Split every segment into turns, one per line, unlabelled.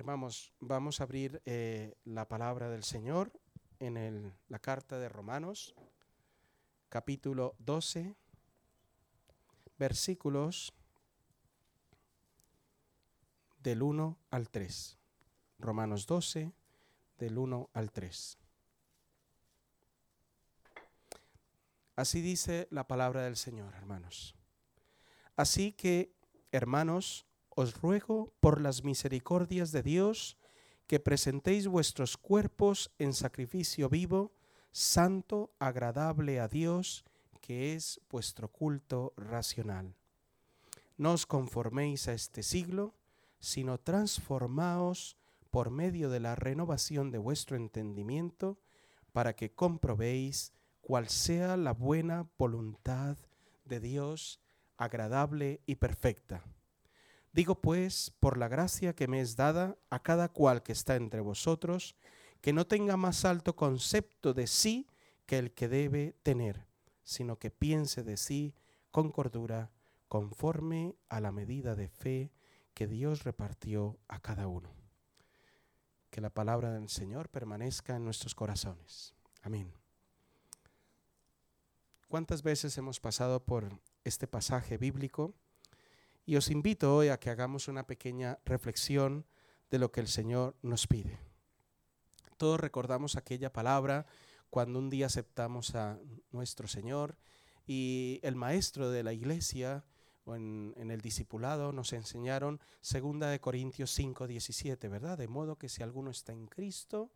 Vamos a abrir la palabra del Señor en la carta de Romanos, capítulo 12, versículos del 1 al 3. Romanos 12, del 1 al 3. Así dice la palabra del Señor, hermanos. Así que, hermanos, os ruego por las misericordias de Dios que presentéis vuestros cuerpos en sacrificio vivo, santo, agradable a Dios, que es vuestro culto racional. No os conforméis a este siglo, sino transformaos por medio de la renovación de vuestro entendimiento, para que comprobéis cuál sea la buena voluntad de Dios, agradable y perfecta. Digo pues, por la gracia que me es dada a cada cual que está entre vosotros, que no tenga más alto concepto de sí que el que debe tener, sino que piense de sí con cordura, conforme a la medida de fe que Dios repartió a cada uno. Que la palabra del Señor permanezca en nuestros corazones. Amén. ¿Cuántas veces hemos pasado por este pasaje bíblico? Y os invito hoy a que hagamos una pequeña reflexión de lo que el Señor nos pide. Todos recordamos aquella palabra cuando un día aceptamos a nuestro Señor y el maestro de la iglesia o en el discipulado nos enseñaron 2 Corintios 5:17, ¿verdad? De modo que si alguno está en Cristo,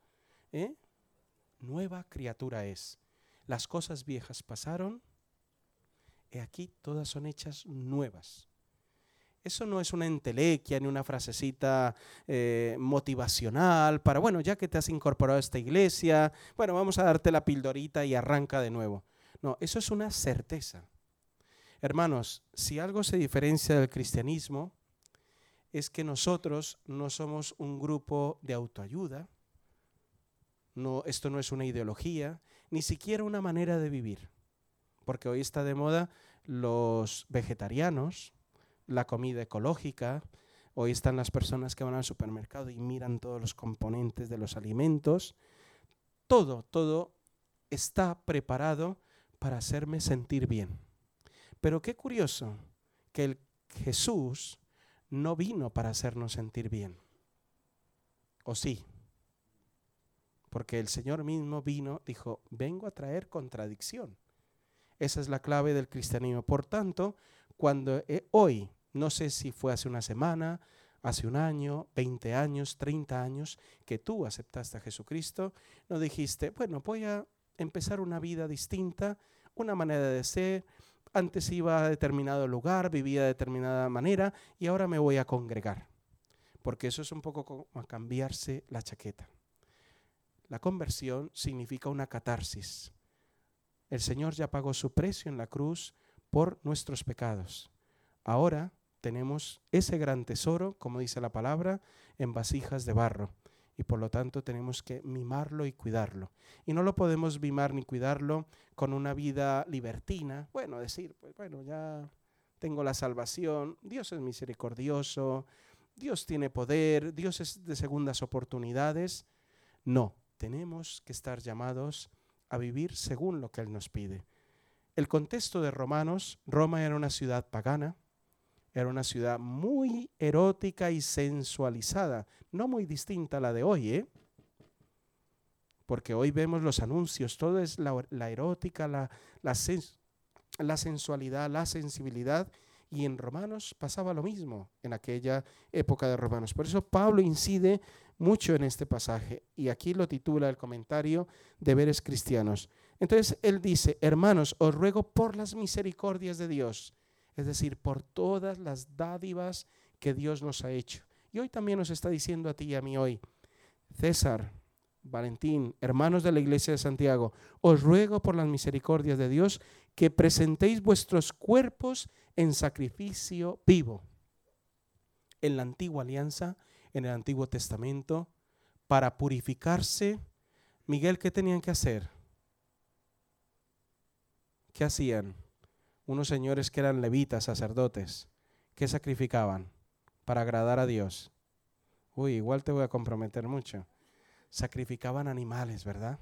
nueva criatura es. Las cosas viejas pasaron, he aquí todas son hechas nuevas. Eso no es una entelequia ni una frasecita motivacional para, bueno, ya que te has incorporado a esta iglesia, bueno, vamos a darte la pildorita y arranca de nuevo. No, eso es una certeza. Hermanos, si algo se diferencia del cristianismo, es que nosotros no somos un grupo de autoayuda, no, esto no es una ideología, ni siquiera una manera de vivir, porque hoy está de moda los vegetarianos, la comida ecológica. Hoy están las personas que van al supermercado y miran todos los componentes de los alimentos. Todo está preparado para hacerme sentir bien. Pero qué curioso que el Jesús no vino para hacernos sentir bien. ¿O sí? Porque el Señor mismo vino, dijo, vengo a traer contradicción. Esa es la clave del cristianismo. Por tanto, cuando hoy, no sé si fue hace una semana, hace un año, 20 años, 30 años, que tú aceptaste a Jesucristo, no dijiste, bueno, voy a empezar una vida distinta, una manera de ser, antes iba a determinado lugar, vivía de determinada manera y ahora me voy a congregar. Porque eso es un poco como cambiarse la chaqueta. La conversión significa una catarsis. El Señor ya pagó su precio en la cruz por nuestros pecados. Ahora tenemos ese gran tesoro, como dice la palabra, en vasijas de barro. Y por lo tanto tenemos que mimarlo y cuidarlo. Y no lo podemos mimar ni cuidarlo con una vida libertina. Bueno, decir, pues bueno, ya tengo la salvación, Dios es misericordioso, Dios tiene poder, Dios es de segundas oportunidades. No, tenemos que estar llamados a vivir según lo que Él nos pide. El contexto de Romanos, Roma era una ciudad pagana, era una ciudad muy erótica y sensualizada, no muy distinta a la de hoy, porque hoy vemos los anuncios, todo es la erótica, la sensualidad, la sensibilidad, y en Romanos pasaba lo mismo en aquella época de Romanos. Por eso Pablo incide mucho en este pasaje y aquí lo titula el comentario Deberes Cristianos. Entonces él dice, hermanos, os ruego por las misericordias de Dios, es decir, por todas las dádivas que Dios nos ha hecho. Y hoy también nos está diciendo a ti y a mí hoy, César, Valentín, hermanos de la iglesia de Santiago, os ruego por las misericordias de Dios que presentéis vuestros cuerpos en sacrificio vivo. En la antigua alianza, en el Antiguo Testamento, para purificarse, Miguel, ¿qué tenían que hacer? ¿Qué hacían? Unos señores que eran levitas, sacerdotes, ¿qué sacrificaban para agradar a Dios? Uy, igual te voy a comprometer mucho. Sacrificaban animales, ¿verdad?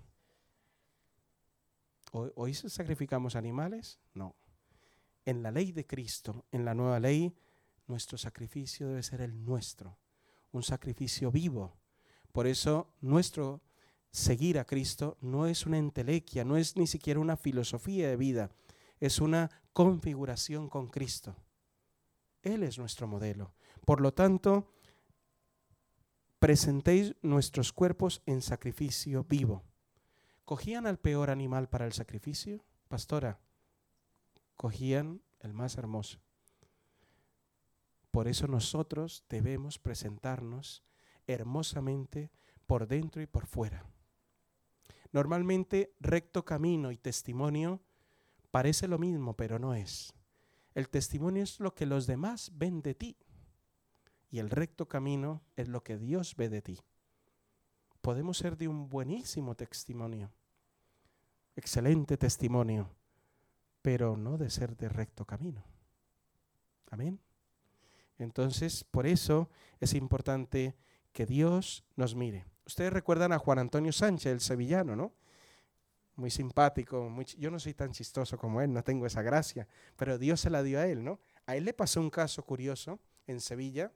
¿Hoy sacrificamos animales? No. En la ley de Cristo, en la nueva ley, nuestro sacrificio debe ser el nuestro, un sacrificio vivo. Por eso nuestro seguir a Cristo no es una entelequia, no es ni siquiera una filosofía de vida, es una configuración con Cristo. Él es nuestro modelo. Por lo tanto, presentéis nuestros cuerpos en sacrificio vivo. ¿Cogían al peor animal para el sacrificio? Pastora, cogían el más hermoso. Por eso nosotros debemos presentarnos hermosamente por dentro y por fuera. Normalmente recto camino y testimonio parece lo mismo, pero no es. El testimonio es lo que los demás ven de ti y el recto camino es lo que Dios ve de ti. Podemos ser de un buenísimo testimonio, excelente testimonio, pero no de ser de recto camino. Amén. Entonces, por eso es importante que Dios nos mire. Ustedes recuerdan a Juan Antonio Sánchez, el sevillano, ¿no? Muy simpático, yo no soy tan chistoso como él, no tengo esa gracia, pero Dios se la dio a él, ¿no? A él le pasó un caso curioso en Sevilla.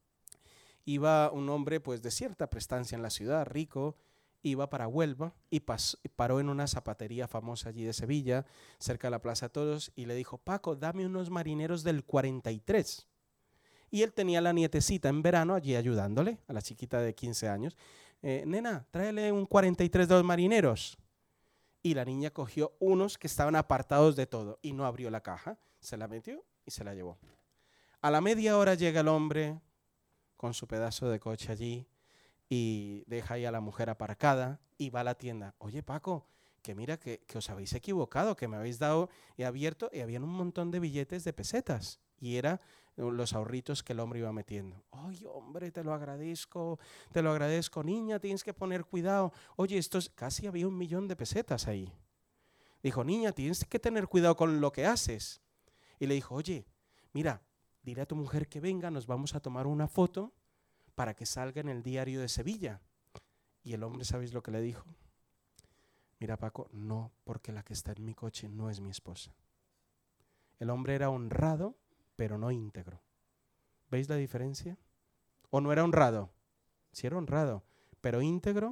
Iba un hombre pues de cierta prestancia en la ciudad, rico, iba para Huelva y paró en una zapatería famosa allí de Sevilla, cerca de la Plaza de Toros, y le dijo: Paco, dame unos marineros del 43. Y él tenía a la nietecita en verano allí ayudándole, a la chiquita de 15 años. Nena, tráele un 43 de los marineros. Y la niña cogió unos que estaban apartados de todo y no abrió la caja, se la metió y se la llevó. A la media hora llega el hombre con su pedazo de coche allí y deja ahí a la mujer aparcada y va a la tienda. Oye, Paco, que mira que os habéis equivocado, que me habéis dado y abierto y habían un montón de billetes de pesetas y era los ahorritos que el hombre iba metiendo. Ay, hombre, te lo agradezco, niña, tienes que poner cuidado. Oye, casi había 1.000.000 de pesetas ahí. Dijo: niña, tienes que tener cuidado con lo que haces. Y le dijo: oye, mira, dile a tu mujer que venga, nos vamos a tomar una foto para que salga en el diario de Sevilla. Y el hombre, ¿sabéis lo que le dijo? Mira, Paco, no, porque la que está en mi coche no es mi esposa. El hombre era honrado, pero no íntegro. ¿Veis la diferencia? ¿O no era honrado? Sí era honrado, pero íntegro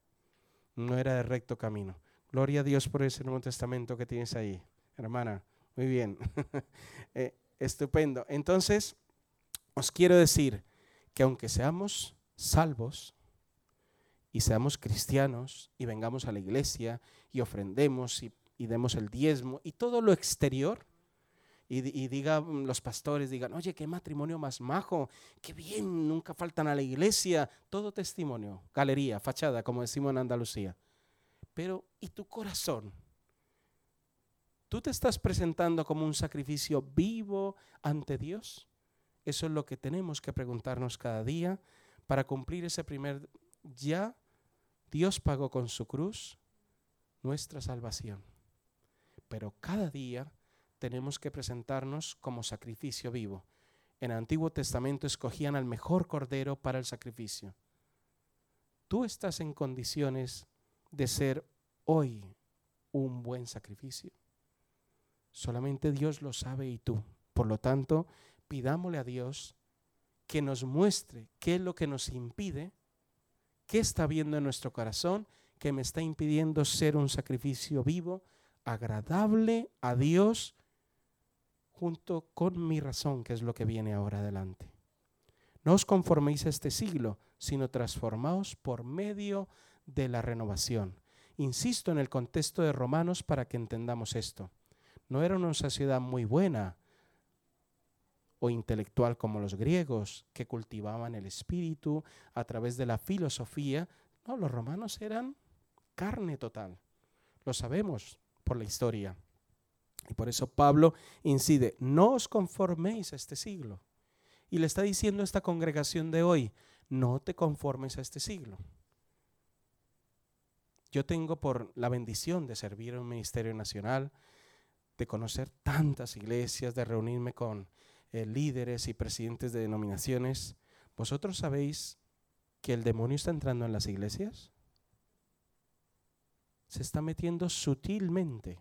no era de recto camino. Gloria a Dios por ese Nuevo Testamento que tienes ahí, hermana. Muy bien. Estupendo. Entonces, os quiero decir que aunque seamos salvos y seamos cristianos y vengamos a la iglesia y ofrendemos y demos el diezmo y todo lo exterior, y digan los pastores, digan: oye, qué matrimonio más majo, qué bien, nunca faltan a la iglesia, todo testimonio, galería, fachada, como decimos en Andalucía. Pero, ¿y tu corazón? ¿Tú te estás presentando como un sacrificio vivo ante Dios? Eso es lo que tenemos que preguntarnos cada día para cumplir ese primer ya. Dios pagó con su cruz nuestra salvación, pero cada día tenemos que presentarnos como sacrificio vivo. En el Antiguo Testamento escogían al mejor cordero para el sacrificio. ¿Tú estás en condiciones de ser hoy un buen sacrificio? Solamente Dios lo sabe y tú. Por lo tanto, pidámosle a Dios que nos muestre qué es lo que nos impide, qué está viendo en nuestro corazón que me está impidiendo ser un sacrificio vivo, agradable a Dios, junto con mi razón, que es lo que viene ahora adelante. No os conforméis a este siglo, sino transformaos por medio de la renovación. Insisto en el contexto de Romanos para que entendamos esto. No era una sociedad muy buena o intelectual como los griegos, que cultivaban el espíritu a través de la filosofía. No, los romanos eran carne total. Lo sabemos por la historia. Y por eso Pablo incide: no os conforméis a este siglo. Y le está diciendo a esta congregación de hoy: no te conformes a este siglo. Yo tengo por la bendición de servir en un ministerio nacional, de conocer tantas iglesias, de reunirme con líderes y presidentes de denominaciones. Vosotros sabéis que el demonio está entrando en las iglesias? Se está metiendo sutilmente,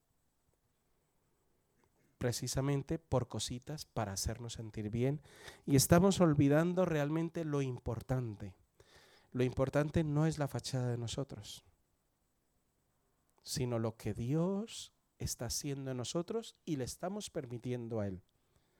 precisamente por cositas para hacernos sentir bien, y estamos olvidando realmente lo importante. Lo importante no es la fachada de nosotros, sino lo que Dios está haciendo en nosotros y le estamos permitiendo a Él.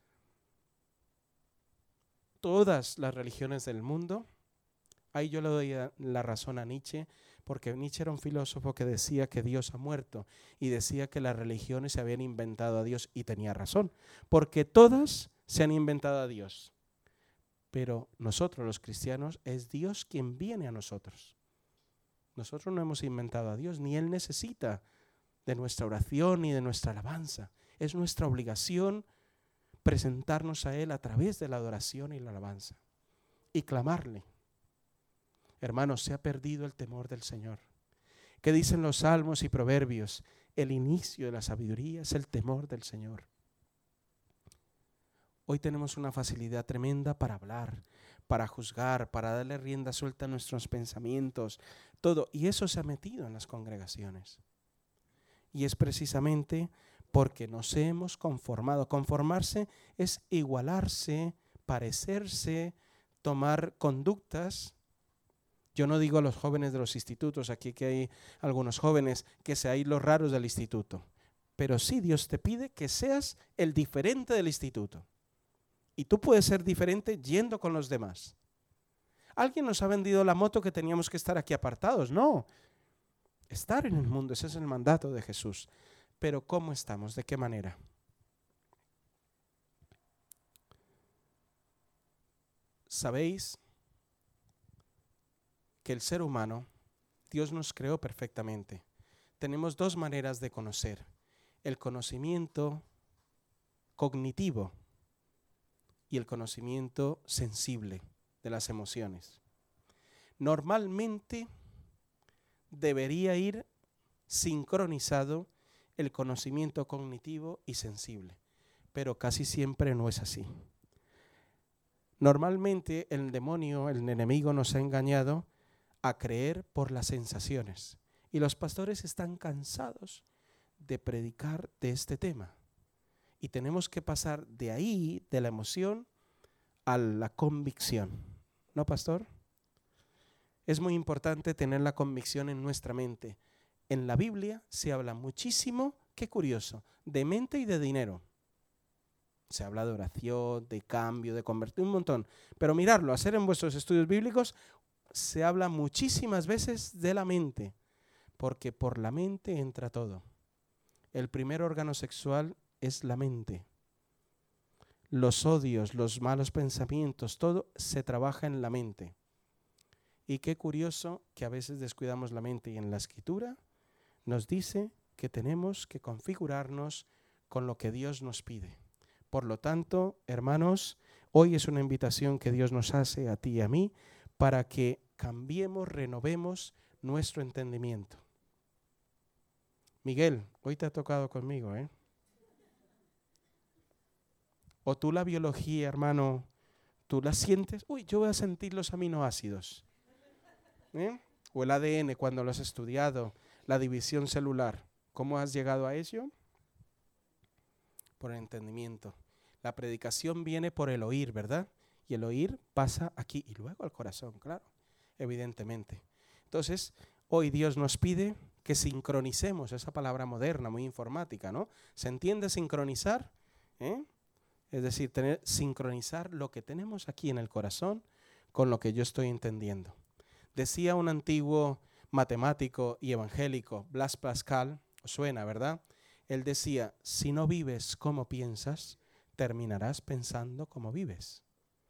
Todas las religiones del mundo, ahí yo le doy la razón a Nietzsche, porque Nietzsche era un filósofo que decía que Dios ha muerto y decía que las religiones se habían inventado a Dios, y tenía razón, porque todas se han inventado a Dios. Pero nosotros los cristianos es Dios quien viene a nosotros. Nosotros no hemos inventado a Dios, ni Él necesita de nuestra oración ni de nuestra alabanza. Es nuestra obligación presentarnos a Él a través de la adoración y la alabanza y clamarle. Hermanos, se ha perdido el temor del Señor. ¿Qué dicen los salmos y proverbios? El inicio de la sabiduría es el temor del Señor. Hoy tenemos una facilidad tremenda para hablar, para juzgar, para darle rienda suelta a nuestros pensamientos, todo. Y eso se ha metido en las congregaciones. Y es precisamente porque nos hemos conformado. Conformarse es igualarse, parecerse, tomar conductas. Yo no digo a los jóvenes de los institutos, aquí que hay algunos jóvenes, que seáis los raros del instituto. Pero sí, Dios te pide que seas el diferente del instituto. Y tú puedes ser diferente yendo con los demás. Alguien nos ha vendido la moto que teníamos que estar aquí apartados. No, estar en el mundo, ese es el mandato de Jesús. Pero ¿cómo estamos? ¿De qué manera? ¿Sabéis que el ser humano, Dios nos creó perfectamente? Tenemos dos maneras de conocer: el conocimiento cognitivo y el conocimiento sensible de las emociones. Normalmente debería ir sincronizado el conocimiento cognitivo y sensible, pero casi siempre no es así. Normalmente el demonio, el enemigo, nos ha engañado a creer por las sensaciones, y los pastores están cansados de predicar de este tema. Y tenemos que pasar de ahí, de la emoción, a la convicción. ¿No, pastor? Es muy importante tener la convicción en nuestra mente. En la Biblia se habla muchísimo, qué curioso, de mente y de dinero. Se habla de oración, de cambio, de convertir, un montón. Pero mirarlo, hacer en vuestros estudios bíblicos, se habla muchísimas veces de la mente, porque por la mente entra todo. El primer órgano sexual es la mente. Los odios, los malos pensamientos, todo se trabaja en la mente. Y qué curioso que a veces descuidamos la mente, y en la Escritura nos dice que tenemos que configurarnos con lo que Dios nos pide. Por lo tanto, hermanos, hoy es una invitación que Dios nos hace a ti y a mí para que cambiemos, renovemos nuestro entendimiento. Miguel, hoy te ha tocado conmigo, ¿eh? O tú la biología, hermano, tú la sientes. Uy, yo voy a sentir los aminoácidos. O el ADN cuando lo has estudiado, la división celular. ¿Cómo has llegado a ello? Por el entendimiento. La predicación viene por el oír, ¿verdad? Y el oír pasa aquí y luego al corazón, claro, evidentemente. Entonces, hoy Dios nos pide que sincronicemos, esa palabra moderna, muy informática, ¿no? ¿Se entiende sincronizar? Es decir, sincronizar lo que tenemos aquí en el corazón con lo que yo estoy entendiendo. Decía un antiguo matemático y evangélico, Blaise Pascal, os suena, ¿verdad? Él decía, si no vives como piensas, terminarás pensando como vives.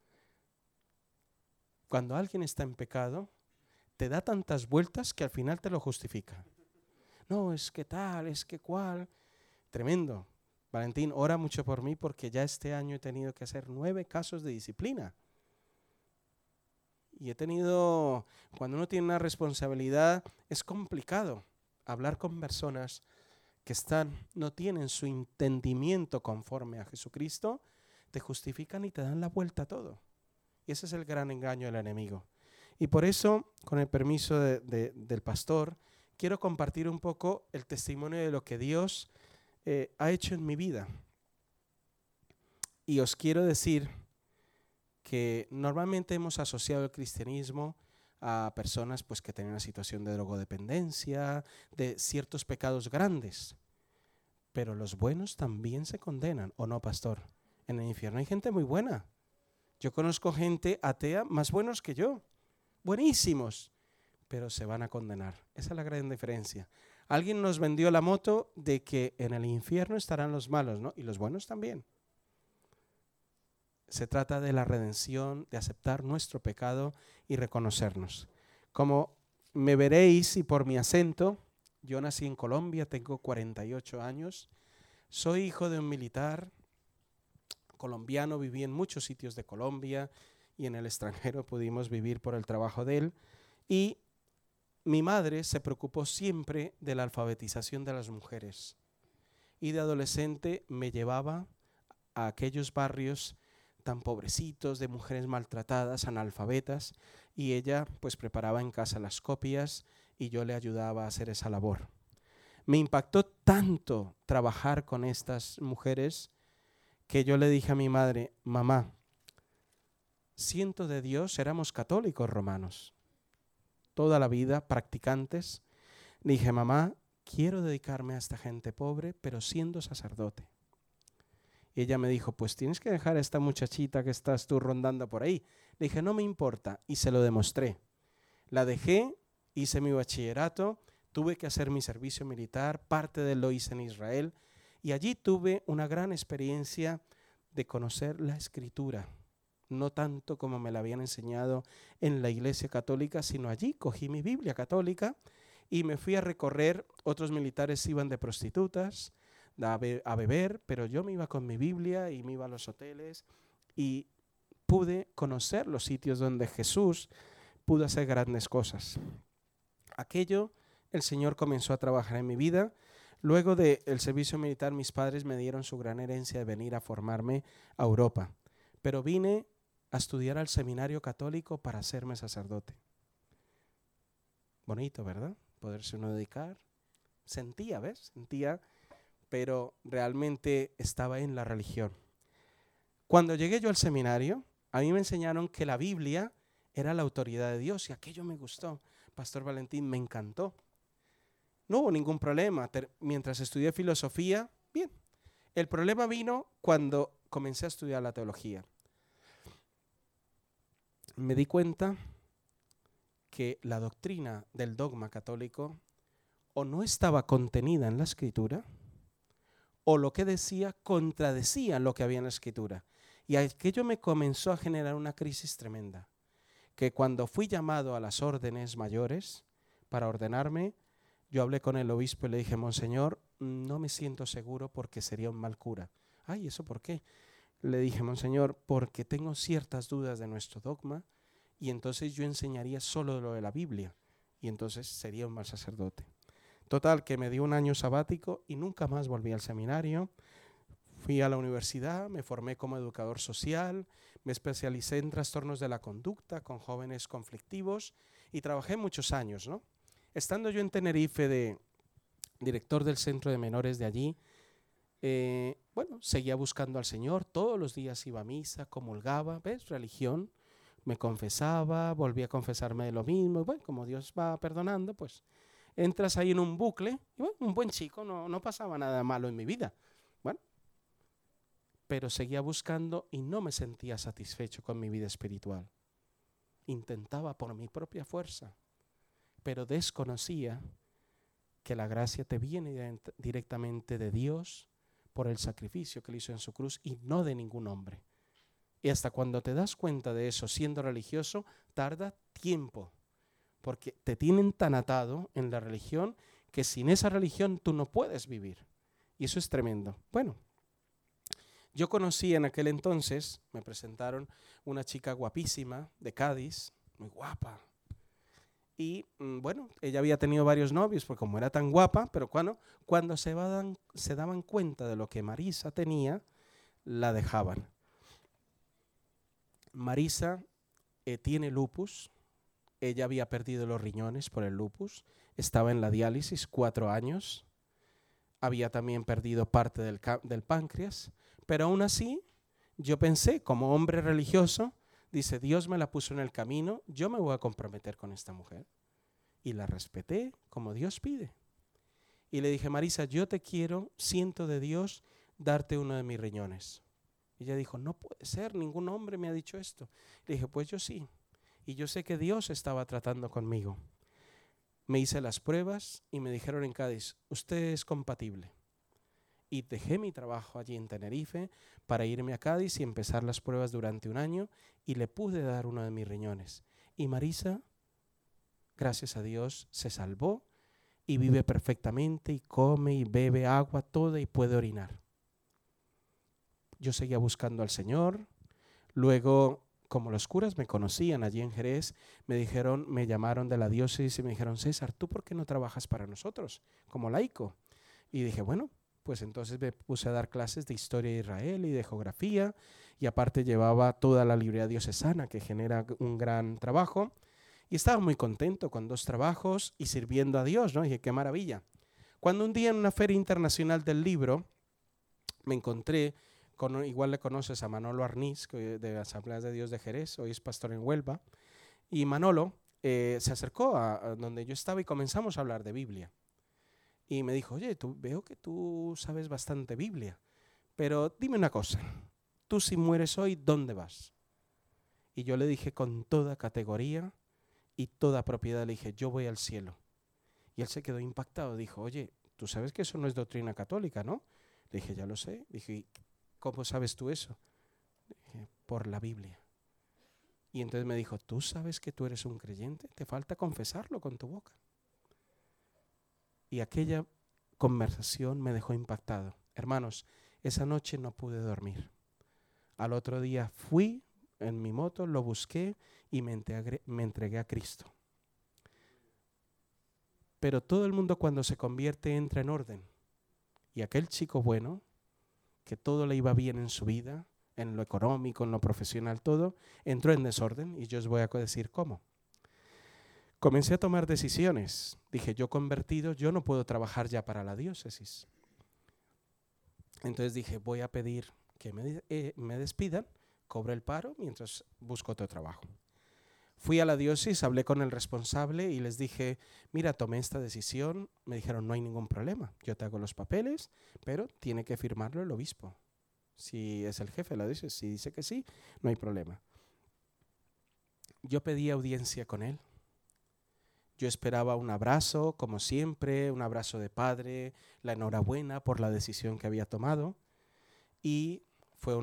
Cuando alguien está en pecado, te da tantas vueltas que al final te lo justifica. No, es que tal, es que cual. Tremendo. Valentín, ora mucho por mí porque ya este año he tenido que hacer 9 casos de disciplina. Y he tenido, cuando uno tiene una responsabilidad, es complicado hablar con personas que no tienen su entendimiento conforme a Jesucristo, te justifican y te dan la vuelta a todo. Y ese es el gran engaño del enemigo. Y por eso, con el permiso del pastor, quiero compartir un poco el testimonio de lo que Dios ha hecho en mi vida. Y os quiero decir que normalmente hemos asociado el cristianismo a personas pues, que tienen una situación de drogodependencia, de ciertos pecados grandes. Pero los buenos también se condenan, ¿o no, pastor? En el infierno hay gente muy buena. Yo conozco gente atea más buenos que yo, buenísimos, pero se van a condenar. Esa es la gran diferencia. Alguien nos vendió la moto de que en el infierno estarán los malos, ¿no? Y los buenos también. Se trata de la redención, de aceptar nuestro pecado y reconocernos. Como me veréis y por mi acento, yo nací en Colombia, tengo 48 años, soy hijo de un militar colombiano, viví en muchos sitios de Colombia y en el extranjero pudimos vivir por el trabajo de él. Y mi madre se preocupó siempre de la alfabetización de las mujeres. Y de adolescente me llevaba a aquellos barrios tan pobrecitos, de mujeres maltratadas, analfabetas, y ella pues preparaba en casa las copias y yo le ayudaba a hacer esa labor. Me impactó tanto trabajar con estas mujeres que yo le dije a mi madre: mamá, siento de Dios, éramos católicos romanos, toda la vida practicantes. Le dije: mamá, quiero dedicarme a esta gente pobre, pero siendo sacerdote. Y ella me dijo: pues tienes que dejar a esta muchachita que estás tú rondando por ahí. Le dije: no me importa, y se lo demostré. La dejé, hice mi bachillerato, tuve que hacer mi servicio militar, parte de él lo hice en Israel, y allí tuve una gran experiencia de conocer la Escritura. No tanto como me la habían enseñado en la Iglesia Católica, sino allí cogí mi Biblia católica y me fui a recorrer. Otros militares iban de prostitutas, a beber, pero yo me iba con mi Biblia y me iba a los hoteles y pude conocer los sitios donde Jesús pudo hacer grandes cosas. Aquello, el Señor comenzó a trabajar en mi vida. Luego del servicio militar, mis padres me dieron su gran herencia de venir a formarme a Europa, pero vine a estudiar al seminario católico para hacerme sacerdote. Bonito, ¿verdad? Poderse uno dedicar. Sentía, ¿ves? Sentía, pero realmente estaba en la religión. Cuando llegué yo al seminario, a mí me enseñaron que la Biblia era la autoridad de Dios y aquello me gustó. Pastor Valentín, me encantó. No hubo ningún problema. Mientras estudié filosofía, bien. El problema vino cuando comencé a estudiar la teología. Me di cuenta que la doctrina del dogma católico o no estaba contenida en la Escritura, o lo que decía contradecía lo que había en la Escritura. Y aquello me comenzó a generar una crisis tremenda, que cuando fui llamado a las órdenes mayores para ordenarme, yo hablé con el obispo y le dije: monseñor, no me siento seguro porque sería un mal cura. Ay, ¿eso por qué? Le dije: monseñor, porque tengo ciertas dudas de nuestro dogma y entonces yo enseñaría solo lo de la Biblia y entonces sería un mal sacerdote. Total, que me dio un año sabático y nunca más volví al seminario. Fui a la universidad, me formé como educador social, me especialicé en trastornos de la conducta con jóvenes conflictivos y trabajé muchos años, ¿no? Estando yo en Tenerife de director del centro de menores de allí, seguía buscando al Señor, todos los días iba a misa, comulgaba, ¿ves? Religión, me confesaba, volvía a confesarme de lo mismo, y bueno, como Dios va perdonando, pues entras ahí en un bucle, y bueno, un buen chico, no pasaba nada malo en mi vida, bueno, pero seguía buscando y no me sentía satisfecho con mi vida espiritual. Intentaba por mi propia fuerza, pero desconocía que la gracia te viene directamente de Dios por el sacrificio que Él hizo en su cruz y no de ningún hombre. Y hasta cuando te das cuenta de eso siendo religioso, tarda tiempo, porque te tienen tan atado en la religión que sin esa religión tú no puedes vivir. Y eso es tremendo. Bueno, yo conocí en aquel entonces, me presentaron una chica guapísima de Cádiz, muy guapa. Y bueno, ella había tenido varios novios, porque como era tan guapa, pero cuando se daban cuenta de lo que Marisa tenía, la dejaban. Marisa tiene lupus, ella había perdido los riñones por el lupus, estaba en la diálisis 4 años, había también perdido parte del páncreas, pero aún así yo pensé, como hombre religioso, dice, Dios me la puso en el camino, yo me voy a comprometer con esta mujer. Y la respeté como Dios pide. Y le dije, Marisa, yo te quiero, siento de Dios, darte uno de mis riñones. Y ella dijo, no puede ser, ningún hombre me ha dicho esto. Le dije, pues yo sí. Y yo sé que Dios estaba tratando conmigo. Me hice las pruebas y me dijeron en Cádiz, usted es compatible. Y dejé mi trabajo allí en Tenerife para irme a Cádiz y empezar las pruebas durante 1 año y le pude dar uno de mis riñones. Y Marisa, gracias a Dios, se salvó y vive perfectamente y come y bebe agua, todo y puede orinar. Yo seguía buscando al Señor. Luego, como los curas me conocían allí en Jerez, me llamaron de la diócesis y me dijeron, César, ¿tú por qué no trabajas para nosotros como laico? Y dije, bueno, pues entonces me puse a dar clases de historia de Israel y de geografía, y aparte llevaba toda la librería diocesana, que genera un gran trabajo, y estaba muy contento con 2 trabajos y sirviendo a Dios, ¿no? Y dije, qué maravilla. Cuando un día en una feria internacional del libro me encontré con, igual le conoces a Manolo Arniz, de Asambleas de Dios de Jerez, hoy es pastor en Huelva, y Manolo se acercó a donde yo estaba y comenzamos a hablar de Biblia. Y me dijo, oye, veo que tú sabes bastante Biblia, pero dime una cosa, tú si mueres hoy, ¿dónde vas? Y yo le dije con toda categoría y toda propiedad, le dije, yo voy al cielo. Y él se quedó impactado, dijo, oye, tú sabes que eso no es doctrina católica, ¿no? Le dije, ya lo sé. Dije, ¿cómo sabes tú eso? Le dije, por la Biblia. Y entonces me dijo, ¿tú sabes que tú eres un creyente? Te falta confesarlo con tu boca. Y aquella conversación me dejó impactado. Hermanos, esa noche no pude dormir. Al otro día fui en mi moto, lo busqué y me entregué a Cristo. Pero todo el mundo cuando se convierte entra en orden. Y aquel chico bueno, que todo le iba bien en su vida, en lo económico, en lo profesional, todo, entró en desorden, y yo os voy a decir cómo. Comencé a tomar decisiones. Dije, yo convertido, yo no puedo trabajar ya para la diócesis. Entonces dije, voy a pedir que me despidan, cobre el paro mientras busco otro trabajo. Fui a la diócesis, hablé con el responsable y les dije, mira, tomé esta decisión. Me dijeron, no hay ningún problema, yo te hago los papeles, pero tiene que firmarlo el obispo. Si es el jefe de la diócesis, si dice que sí, no hay problema. Yo pedí audiencia con él. Yo esperaba un abrazo, como siempre, un abrazo de padre, la enhorabuena por la decisión que había tomado. Y fue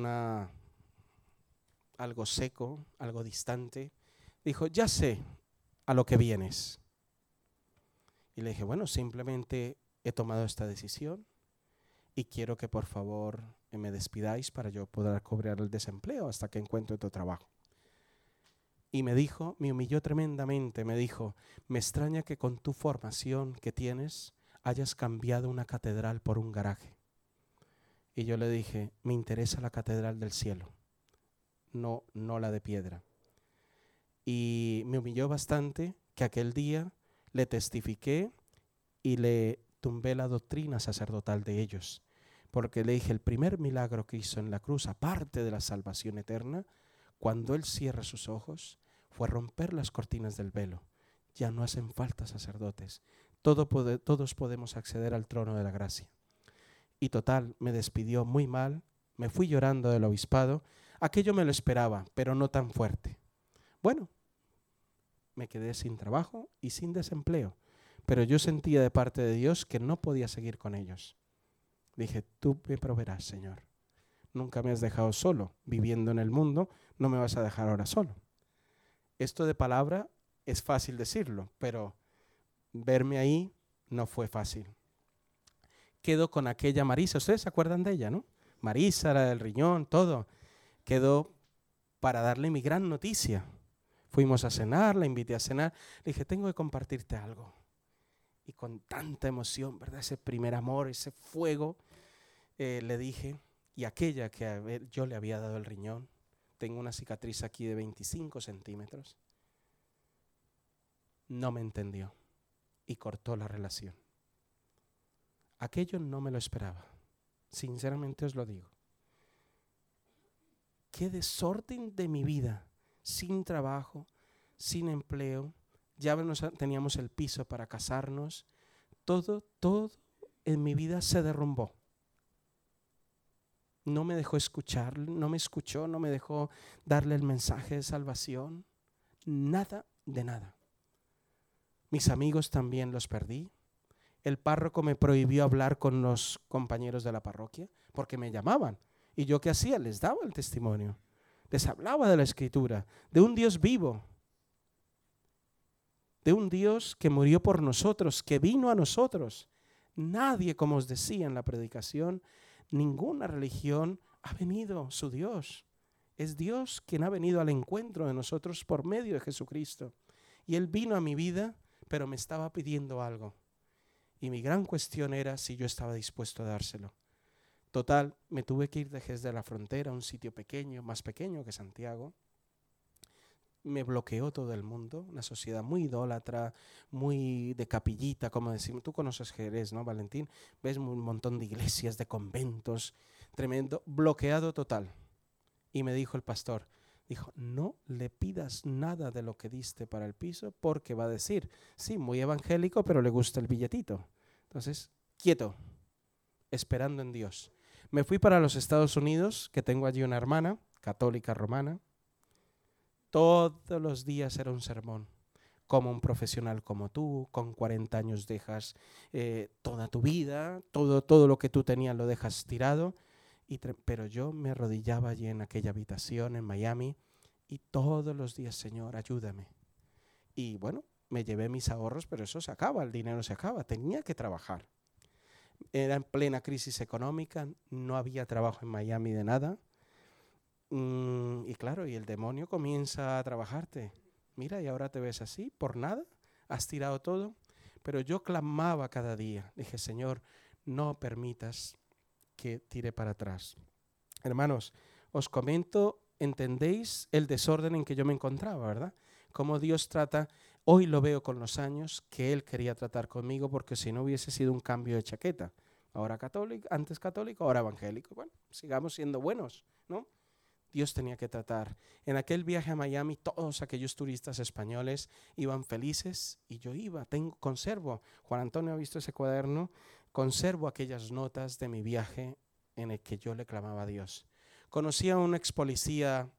algo seco, algo distante. Dijo, ya sé a lo que vienes. Y le dije, bueno, simplemente he tomado esta decisión y quiero que por favor me despidáis para yo poder cobrar el desempleo hasta que encuentre otro trabajo. Y me dijo, me humilló tremendamente, me dijo, me extraña que con tu formación que tienes hayas cambiado una catedral por un garaje. Y yo le dije, me interesa la catedral del cielo, no la de piedra. Y me humilló bastante que aquel día le testifiqué y le tumbé la doctrina sacerdotal de ellos, porque le dije, el primer milagro que hizo en la cruz, aparte de la salvación eterna, cuando Él cierra sus ojos, fue romper las cortinas del velo. Ya no hacen falta sacerdotes. Todos podemos acceder al trono de la gracia. Y total, me despidió muy mal, me fui llorando del obispado. Aquello me lo esperaba, pero no tan fuerte. Bueno, me quedé sin trabajo y sin desempleo, pero yo sentía de parte de Dios que no podía seguir con ellos. Dije, tú me proveerás, Señor. Nunca me has dejado solo, viviendo en el mundo, no me vas a dejar ahora solo. Esto de palabra es fácil decirlo, pero verme ahí no fue fácil. Quedo con aquella Marisa, ustedes se acuerdan de ella, ¿no? Marisa, la del riñón, todo. Quedó para darle mi gran noticia. Fuimos a cenar, la invité a cenar, le dije, tengo que compartirte algo. Y con tanta emoción, ¿verdad? Ese primer amor, ese fuego, le dije, y aquella que yo le había dado el riñón, tengo una cicatriz aquí de 25 centímetros. no me entendió y cortó la relación. Aquello no me lo esperaba. Sinceramente os lo digo. Qué desorden de mi vida, sin trabajo, sin empleo. Ya teníamos el piso para casarnos. Todo en mi vida se derrumbó. No me dejó escuchar, no me escuchó, no me dejó darle el mensaje de salvación. Nada de nada. Mis amigos también los perdí. El párroco me prohibió hablar con los compañeros de la parroquia porque me llamaban. ¿Y yo qué hacía? Les daba el testimonio. Les hablaba de la Escritura, de un Dios vivo, de un Dios que murió por nosotros, que vino a nosotros. Nadie, como os decía en la predicación, ninguna religión ha venido su Dios. Es Dios quien ha venido al encuentro de nosotros por medio de Jesucristo. Y Él vino a mi vida, pero me estaba pidiendo algo. Y mi gran cuestión era si yo estaba dispuesto a dárselo. Total, me tuve que ir de Jerez de la Frontera, un sitio pequeño, más pequeño que Santiago. Me bloqueó todo el mundo, una sociedad muy idólatra, muy de capillita, como decimos. Tú conoces Jerez, ¿no, Valentín? Ves un montón de iglesias, de conventos, tremendo, bloqueado total. Y me dijo el pastor, dijo, no le pidas nada de lo que diste para el piso porque va a decir, sí, muy evangélico, pero le gusta el billetito. Entonces, quieto, esperando en Dios. Me fui para los Estados Unidos, que tengo allí una hermana, católica romana. Todos los días era un sermón. Como un profesional como tú, con 40 años dejas toda tu vida, todo lo que tú tenías lo dejas tirado. Pero yo me arrodillaba allí en aquella habitación en Miami y todos los días, Señor, ayúdame. Y bueno, me llevé mis ahorros, pero eso se acaba, el dinero se acaba, tenía que trabajar. Era en plena crisis económica, no había trabajo en Miami de nada. Y claro, y el demonio comienza a trabajarte. Mira, y ahora te ves así, por nada, has tirado todo. Pero yo clamaba cada día, dije, Señor, no permitas que tire para atrás. Hermanos, os comento, entendéis el desorden en que yo me encontraba, ¿verdad? Cómo Dios trata, hoy lo veo con los años, que Él quería tratar conmigo porque si no hubiese sido un cambio de chaqueta. Ahora católico, antes católico, ahora evangélico. Bueno, sigamos siendo buenos, ¿no? Dios tenía que tratar. En aquel viaje a Miami, todos aquellos turistas españoles iban felices y yo iba, conservo, Juan Antonio ha visto ese cuaderno, conservo aquellas notas de mi viaje en el que yo le clamaba a Dios. Conocí a un ex policía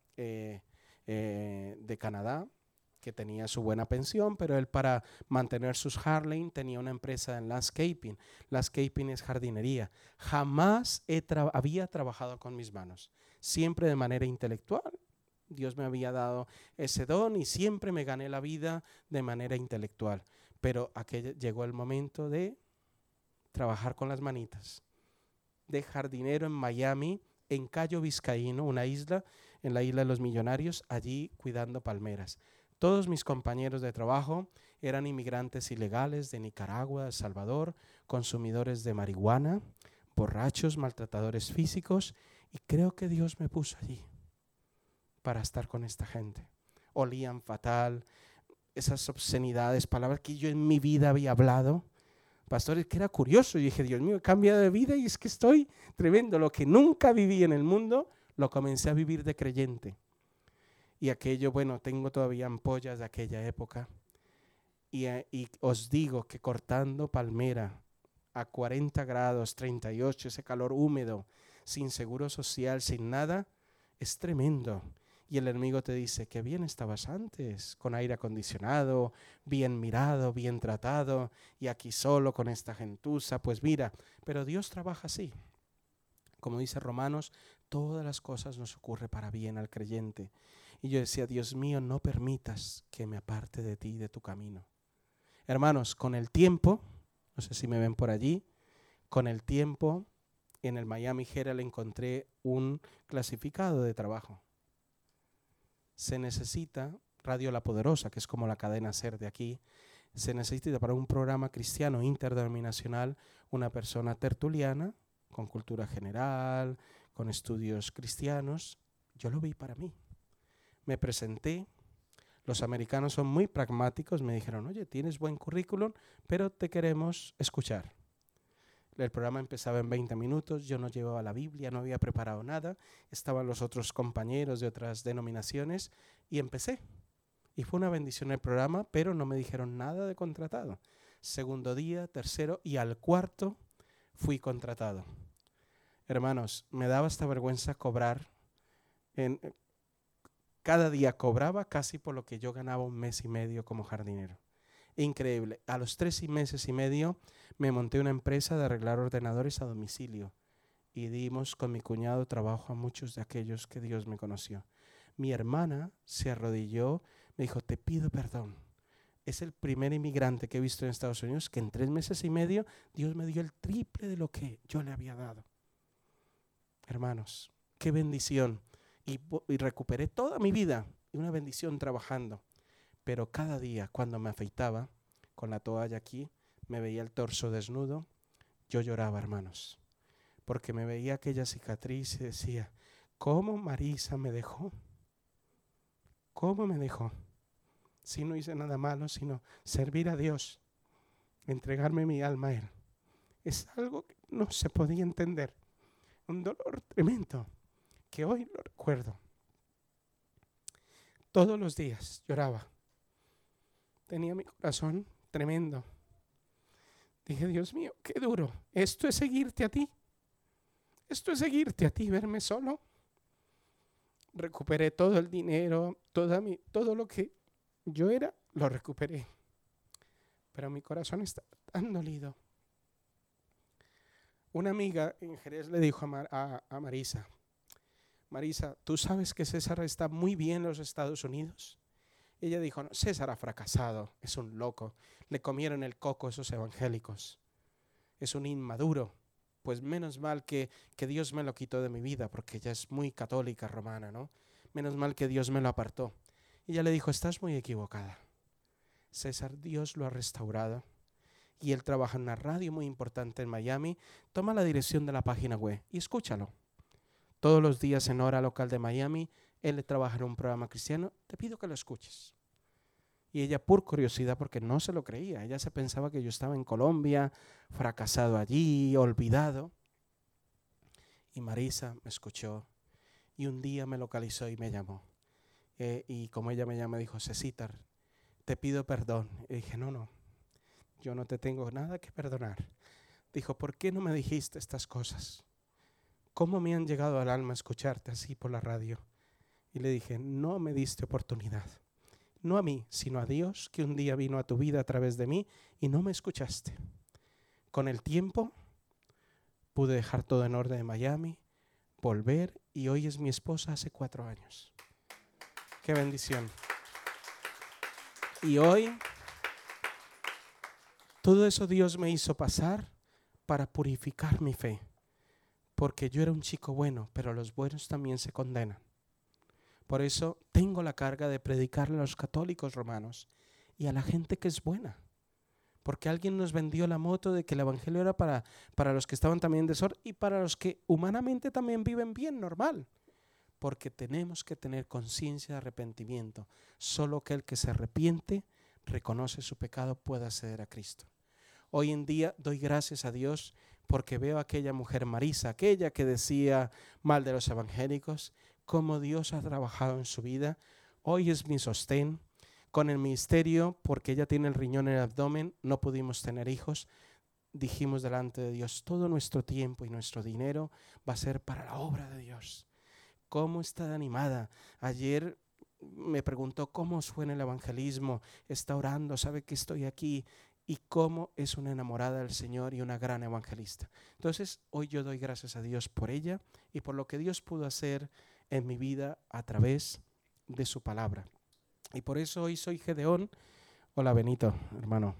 de Canadá que tenía su buena pensión, pero él para mantener sus Harley tenía una empresa en landscaping. Landscaping es jardinería. Jamás había trabajado con mis manos, siempre de manera intelectual. Dios me había dado ese don y siempre me gané la vida de manera intelectual. Pero llegó el momento de trabajar con las manitas. De jardinero en Miami, en Cayo Vizcaíno, una isla, en la isla de los millonarios, allí cuidando palmeras. Todos mis compañeros de trabajo eran inmigrantes ilegales de Nicaragua, de El Salvador, consumidores de marihuana, borrachos, maltratadores físicos, y creo que Dios me puso allí para estar con esta gente. Olían fatal, esas obscenidades, palabras que yo en mi vida había hablado. Pastores, que era curioso, y dije, Dios mío, he cambiado de vida y es que estoy tremendo. Lo que nunca viví en el mundo, lo comencé a vivir de creyente. Y aquello, bueno, tengo todavía ampollas de aquella época. Y os digo que cortando palmera a 40 grados, 38, ese calor húmedo, sin seguro social, sin nada, es tremendo. Y el enemigo te dice, qué bien estabas antes, con aire acondicionado, bien mirado, bien tratado, y aquí solo con esta gentuza. Pues mira, pero Dios trabaja así. Como dice Romanos, todas las cosas nos ocurren para bien al creyente. Y yo decía, Dios mío, no permitas que me aparte de ti y de tu camino. Hermanos, con el tiempo, no sé si me ven por allí, con el tiempo en el Miami Herald encontré un clasificado de trabajo. Se necesita, Radio La Poderosa, que es como la cadena SER de aquí, se necesita para un programa cristiano interdenominacional una persona tertuliana, con cultura general, con estudios cristianos. Yo lo vi para mí. Me presenté, Los americanos son muy pragmáticos, me dijeron, oye, tienes buen currículum, pero te queremos escuchar. El programa empezaba en 20 minutos, yo no llevaba la Biblia, no había preparado nada, estaban los otros compañeros de otras denominaciones y empecé. Y fue una bendición el programa, pero no me dijeron nada de contratado. Segundo día, tercero y al cuarto fui contratado. Hermanos, me daba hasta vergüenza cobrar. Cada día cobraba casi por lo que yo ganaba un mes y medio como jardinero. Increíble. A los 3 meses y medio me monté una empresa de arreglar ordenadores a domicilio y dimos con mi cuñado trabajo a muchos de aquellos que Dios me conoció. Mi hermana se arrodilló, me dijo, te pido perdón. Es el primer inmigrante que he visto en Estados Unidos que en 3 meses y medio Dios me dio el triple de lo que yo le había dado. Hermanos, qué bendición. Y recuperé toda mi vida, una bendición trabajando. Pero cada día cuando me afeitaba con la toalla aquí, me veía el torso desnudo, yo lloraba, hermanos, porque me veía aquella cicatriz y decía, ¿cómo Marisa me dejó? ¿Cómo me dejó? Si no hice nada malo, sino servir a Dios, entregarme mi alma a Él. Es algo que no se podía entender, un dolor tremendo, que hoy lo recuerdo. Todos los días lloraba. Tenía mi corazón tremendo. Dije, Dios mío, qué duro. Esto es seguirte a ti. Esto es seguirte a ti, verme solo. Recuperé todo el dinero, todo lo que yo era, lo recuperé. Pero mi corazón está tan dolido. Una amiga en Jerez le dijo a Marisa, Marisa, ¿tú sabes que César está muy bien en los Estados Unidos? Ella dijo, no, César ha fracasado, es un loco, le comieron el coco esos evangélicos, es un inmaduro. Pues menos mal que Dios me lo quitó de mi vida, porque ella es muy católica romana, ¿no? Menos mal que Dios me lo apartó. Y ella le dijo, estás muy equivocada. César, Dios lo ha restaurado. Y él trabaja en una radio muy importante en Miami. Toma la dirección de la página web y escúchalo. Todos los días en hora local de Miami, él trabaja en un programa cristiano. Te pido que lo escuches. Y ella, por curiosidad, porque no se lo creía, ella se pensaba que yo estaba en Colombia, fracasado allí, olvidado. Y Marisa me escuchó y un día me localizó y me llamó. Y como ella me llama, dijo, Cecitar, te pido perdón. Y dije, no, yo no te tengo nada que perdonar. Dijo, ¿por qué no me dijiste estas cosas? ¿Cómo me han llegado al alma escucharte así por la radio? Y le dije, no me diste oportunidad. No a mí, sino a Dios, que un día vino a tu vida a través de mí y no me escuchaste. Con el tiempo pude dejar todo en orden en Miami, volver y hoy es mi esposa hace 4 años. ¡Qué bendición! Y hoy todo eso Dios me hizo pasar para purificar mi fe. Porque yo era un chico bueno, pero los buenos también se condenan. Por eso tengo la carga de predicarle a los católicos romanos y a la gente que es buena. Porque alguien nos vendió la moto de que el evangelio era para los que estaban también en desorden y para los que humanamente también viven bien, normal. Porque tenemos que tener conciencia de arrepentimiento. Solo aquel que se arrepiente, reconoce su pecado, puede acceder a Cristo. Hoy en día doy gracias a Dios porque veo a aquella mujer Marisa, aquella que decía mal de los evangélicos, cómo Dios ha trabajado en su vida. Hoy es mi sostén. Con el ministerio, porque ella tiene el riñón en el abdomen, no pudimos tener hijos. Dijimos delante de Dios, todo nuestro tiempo y nuestro dinero va a ser para la obra de Dios. ¿Cómo está animada? Ayer me preguntó cómo fue en el evangelismo, está orando, sabe que estoy aquí y cómo es una enamorada del Señor y una gran evangelista. Entonces, hoy yo doy gracias a Dios por ella y por lo que Dios pudo hacer en mi vida a través de su palabra. Y por eso hoy soy Gedeón. Hola Benito, hermano.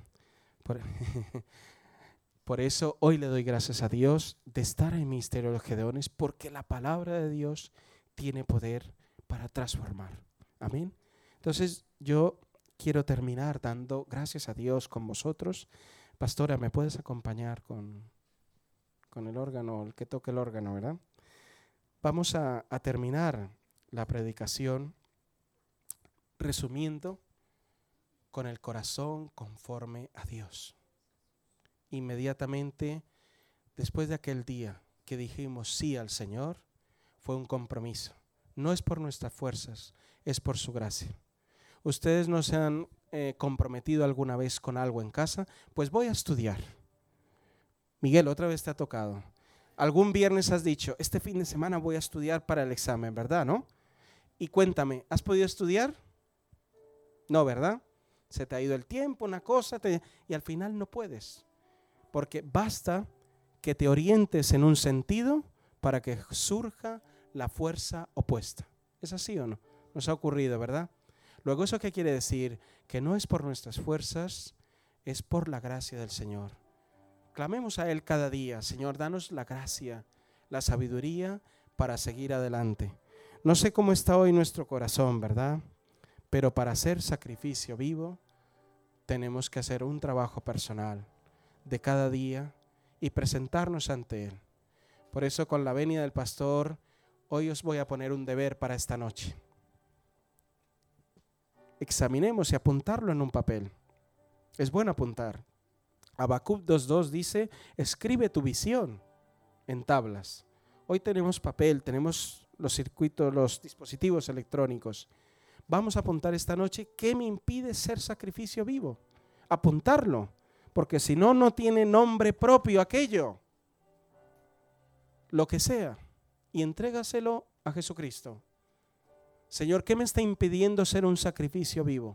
Por eso hoy le doy gracias a Dios de estar en el ministerio de los Gedeones, porque la palabra de Dios tiene poder para transformar. Amén. Entonces yo quiero terminar dando gracias a Dios con vosotros. Pastora, ¿me puedes acompañar con el órgano, el que toque el órgano, verdad? Vamos a terminar la predicación Resumiendo, con el corazón conforme a Dios. Inmediatamente después de aquel día que dijimos sí al Señor, fue un compromiso. No es por nuestras fuerzas, es por su gracia. Ustedes no se han comprometido alguna vez con algo en casa, pues voy a estudiar. Miguel, otra vez te ha tocado. Algún viernes has dicho, este fin de semana voy a estudiar para el examen, ¿verdad? ¿No? Y cuéntame, ¿has podido estudiar? No, ¿verdad? Se te ha ido el tiempo, una cosa, y al final no puedes. Porque basta que te orientes en un sentido para que surja la fuerza opuesta. ¿Es así o no? Nos ha ocurrido, ¿verdad? Luego, ¿eso qué quiere decir? Que no es por nuestras fuerzas, es por la gracia del Señor. Clamemos a Él cada día: Señor, danos la gracia, la sabiduría para seguir adelante. No sé cómo está hoy nuestro corazón, ¿verdad? Pero para hacer sacrificio vivo, tenemos que hacer un trabajo personal de cada día y presentarnos ante Él. Por eso, con la venia del pastor, hoy os voy a poner un deber para esta noche. Examinemos y apuntarlo en un papel. Es bueno apuntar. Habacuc 2:2 dice: escribe tu visión en tablas. Hoy tenemos papel, tenemos los circuitos, los dispositivos electrónicos. Vamos a apuntar esta noche qué me impide ser sacrificio vivo. Apuntarlo, porque si no, no tiene nombre propio aquello. Lo que sea, y entrégaselo a Jesucristo. Señor, ¿qué me está impidiendo ser un sacrificio vivo?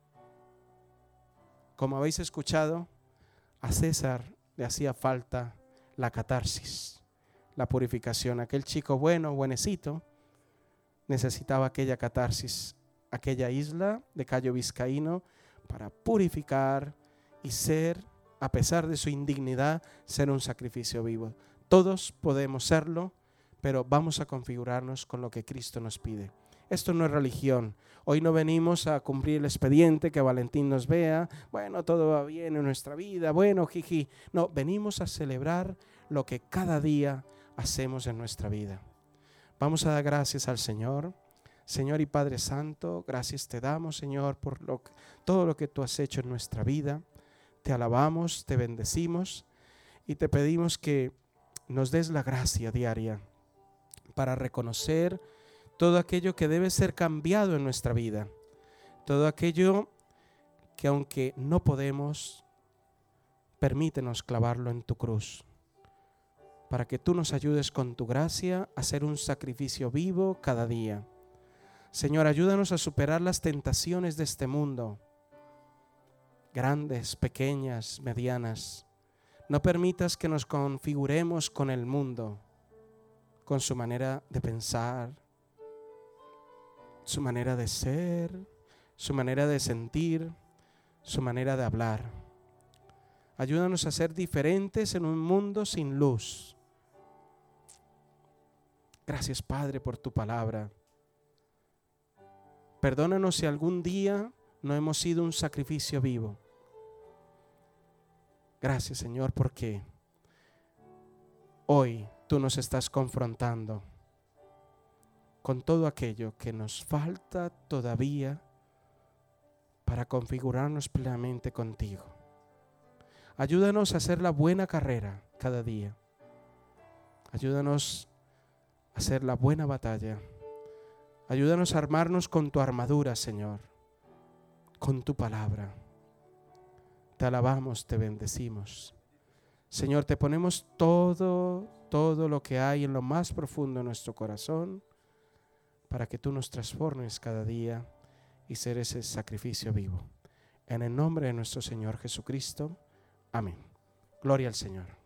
Como habéis escuchado, a César le hacía falta la catarsis, la purificación. Aquel chico buenecito, necesitaba aquella catarsis, aquella isla de Cayo Vizcaíno para purificar y ser, a pesar de su indignidad, ser un sacrificio vivo. Todos podemos serlo, pero vamos a configurarnos con lo que Cristo nos pide. Esto no es religión. Hoy no venimos a cumplir el expediente, que Valentín nos vea, bueno, todo va bien en nuestra vida, bueno, jiji. No, venimos a celebrar lo que cada día hacemos en nuestra vida. Vamos a dar gracias al Señor. Señor y Padre Santo, gracias te damos, Señor, por todo lo que tú has hecho en nuestra vida. Te alabamos, te bendecimos y te pedimos que nos des la gracia diaria para reconocer todo aquello que debe ser cambiado en nuestra vida, todo aquello que, aunque no podemos, permítenos clavarlo en tu cruz, para que tú nos ayudes con tu gracia a hacer un sacrificio vivo cada día. Señor, ayúdanos a superar las tentaciones de este mundo, grandes, pequeñas, medianas. No permitas que nos configuremos con el mundo, con su manera de pensar, su manera de ser, su manera de sentir, su manera de hablar. Ayúdanos a ser diferentes en un mundo sin luz. Gracias, Padre, por tu palabra. Perdónanos si algún día no hemos sido un sacrificio vivo. Gracias, Señor, porque hoy tú nos estás confrontando con todo aquello que nos falta todavía para configurarnos plenamente contigo. Ayúdanos a hacer la buena carrera cada día. Ayúdanos a hacer la buena batalla. Ayúdanos a armarnos con tu armadura, Señor, con tu palabra. Te alabamos, te bendecimos. Señor, te ponemos todo lo que hay en lo más profundo de nuestro corazón, para que tú nos transformes cada día y ser ese sacrificio vivo. En el nombre de nuestro Señor Jesucristo. Amén. Gloria al Señor.